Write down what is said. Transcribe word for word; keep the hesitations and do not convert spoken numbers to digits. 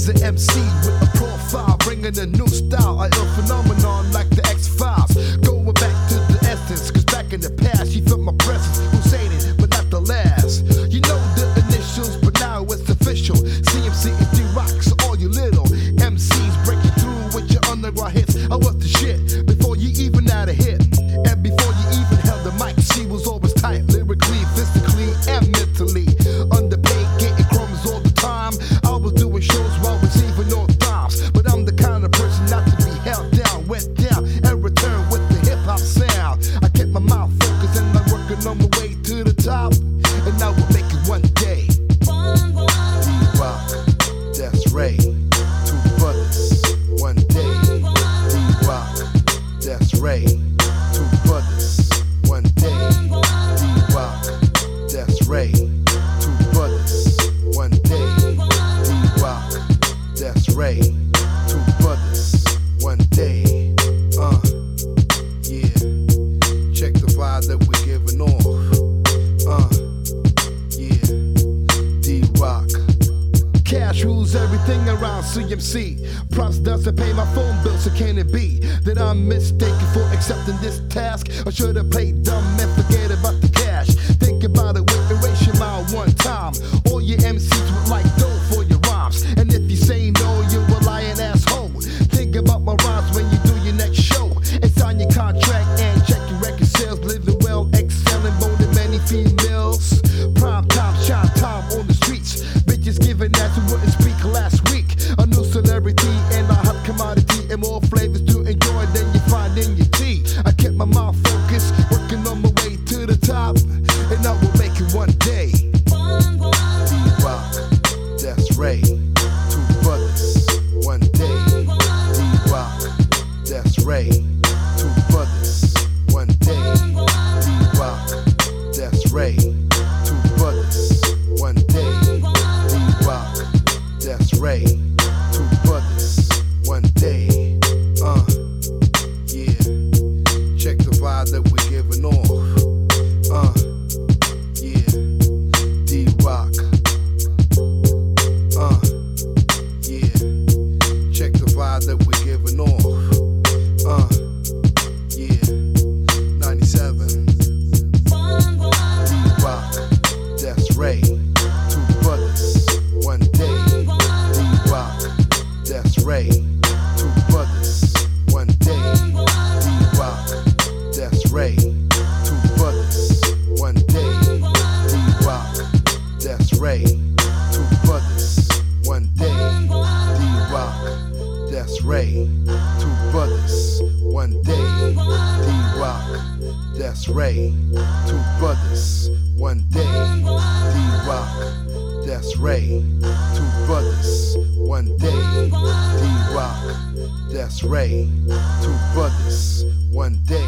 is an M C with a profile, bringing a new style, a ill phenomenon like the X-Files. Going back to the essence, cause back in the past she felt my presence, Husseinin, but not the last. You know the initials, but now it's official. C M C and D-Rock, so all you little M Cs breaking through with your underground hits. I was the shit before you even had a hit, and before you even held the mic, she was always tight, lyrically, physically, and mentally. Underpaid, getting crumbs all the time. I was doing shows while receiving no dimes, but I'm the kind of person not to be held down, wet down, and return with the hip-hop sound. I kept my mouth focused and I'm working on my way to the top, and I will make it one day. D-Rock, that's Ray, two brothers, one day. D-Rock, that's Ray, two brothers, one day. D-Rock, that's Ray, two brothers, one day. D-Rock, that's Ray, two brothers, one day. Uh, yeah, check the vibe that we're giving off. Uh, yeah, D-Rock. Cash rules everything around C M C. Props doesn't pay my phone bill, so can it be that I'm mistaken for accepting this task? Or should I play dumb and forget about the cash? Think about it with erasure mile one time. All your M Cs would like dough for your rhymes, and if you say no, you're a lying asshole. Think about my rhymes when you do your next show, and sign your contract and check your record sales. Living well, excelling more than many females. Prime time, shine time on the streets. Bitches giving ass who wouldn't speak last week. A new celebrity and a hot commodity, and more flavors to enjoy than you find in your tea. I kept my mind focused, working on my way to the top, and I will make it one day. D-Rock, that's Ray, two brothers, one day. D-Rock, that's Ray, two brothers, one day. D-Rock, that's Ray, two brothers, one day. D-Rock, that's Ray, two brothers, one day. Uh, yeah, check the vibe that we're giving off. Uh, yeah, D-Rock. Uh, yeah, check the vibe that we're giving off. Uh, yeah, ninety-seven. D-Rock, that's Ray, two brothers, one day. D-Rock, that's Ray, two brothers, one day. D-Rock, that's Ray, two brothers, one day. D-Rock, that's Ray, two brothers, one day. D-Rock, that's Ray, two brothers, one day. D-Rock, that's Ray, two brothers, one day. D-Rock, that's Ray, two brothers, one day. D-Rock, that's Ray, two brothers, one day.